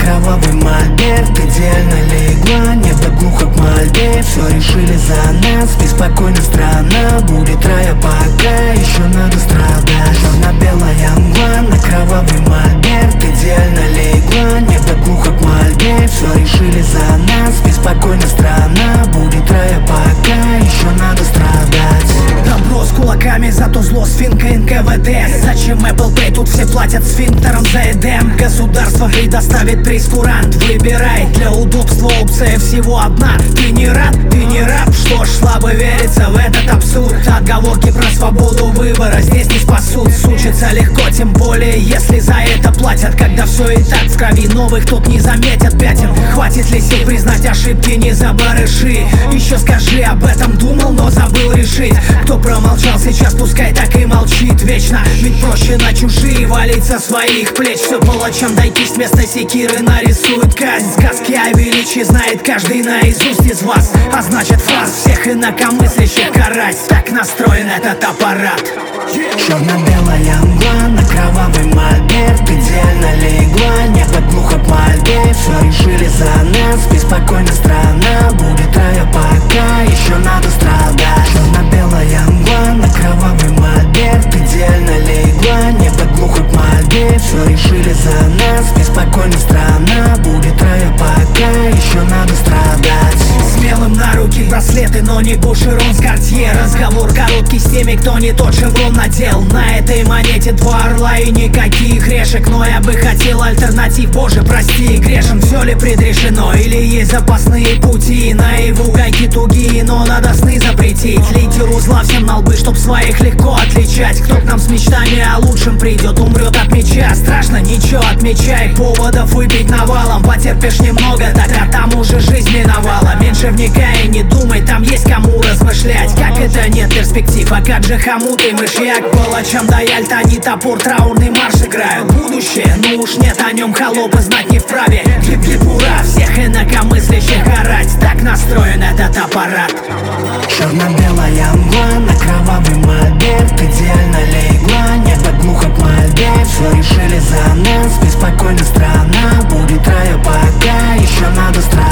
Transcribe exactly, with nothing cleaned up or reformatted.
кровавый мольберт идеально легла, небо глухо к мольбе. Все решили за нас, беспокойно страна будет рая, пока еще надо страдать. Черно-белая мгла на кровавый мольберт идеально легла, небо глухо к мольбе. Все решили за нас, беспокойно страна будет рая, пока еще надо страдать. Добро с кулаками, зато зло с финкой эн ка вэ дэ. Зачем Apple Pay? Тут все платят сфинктером за эдем. Государство предоставит прейскурант, выбирает для удобства, опция всего одна. Ты не рад, ты не раб, что ж, слабо верится в этот абсурд. Отговорки про свободу выбора здесь не спасут. Сучится легко, тем более если за это платят. Когда все и так в крови, новых тут не заметят пятен. Хватит ли сил признать ошибки, не за барыши? Еще скажи, об этом думал, но забыл решить. Кто промолчал сейчас, пускай так и молчит вечно. Ведь проще на чужие валить со своих плеч. Все палачам дойти с места секиры нарисует казнь. Сказки о величии знает каждый наизусть из вас. А значит фраз всех инакомыслящих карать. Так настроен этот аппарат. Черно-белая мгла на кровавый мольберт идеально легла, небо глухо к мольбе. Все решили за нас, беспокойно страна будет рая, пока еще надо страдать. Черно-белая мгла на кровавый мольберт идеально легла, небо глухо к мольбе. Все решили за нас, беспокойно страна будет рая, пока еще надо страдать. Смелым на руки браслеты, но не Бушерон с Картье. Разговор короткий с теми, кто не тот шеврон надел. На этой монете два орла и никаких решек. Но я бы хотел альтернатив, боже, прости, грешен. Все ли предрешено или есть запасные пути? Наяву гайки тугие, но надо сны запретить. Лидеру зла всем на лбы, чтоб своих легко отличать. Кто к нам с мечтами о лучшем придет, умрет от меча. Страшно, ничего, отмечай, поводов выпить навалом. Потерпишь немного, так а там уже жизнь миновала. Меньше вникай и не думай, там есть кому размышлять. Как это нет перспектив, а как же хомут и мышьяк? Палачам дай альт, они топор, траурный марш играют. Будущее, ну уж нет о нем, холопы знать не вправе. Гип-гип, ура, всех инакомыслящих орать. Так настроен этот аппарат. Черно-белая мгла на кровавый мольберт идеально легла, небо глухо к мольбе. Все решили за нас, беспокойно страна будет рая, пока еще надо страдать.